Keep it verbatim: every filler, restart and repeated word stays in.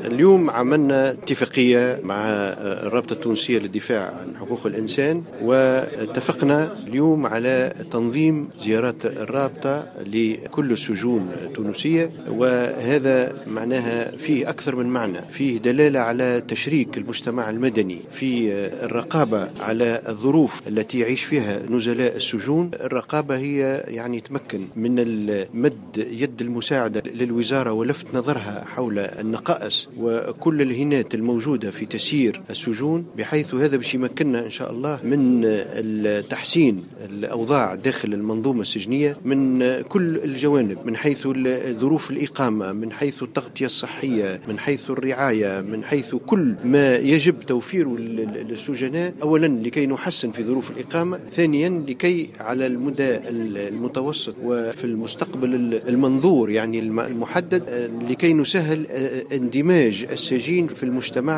اليوم عملنا اتفاقية مع الرابطة التونسية للدفاع عن حقوق الإنسان، واتفقنا اليوم على تنظيم زيارات الرابطة لكل السجون التونسية، وهذا معناها فيه أكثر من معنى، فيه دلالة على تشريك المجتمع المدني في الرقابة على الظروف التي يعيش فيها نزلاء السجون. الرقابة هي يعني تمكن من مد يد المساعدة للوزارة ولفت نظرها حول النقائص وكل الهينات الموجودة في تسيير السجون، بحيث هذا باش يمكننا إن شاء الله من التحسين الأوضاع داخل المنظومة السجنية من كل الجوانب، من حيث ظروف الإقامة، من حيث التغطية الصحية، من حيث الرعاية، من حيث كل ما يجب توفيره للسجناء، أولا لكي نحسن في ظروف الإقامة، ثانيا لكي على المدى المتوسط وفي المستقبل المنظور يعني المحدد لكي نسهل اندماج السجين في المجتمع.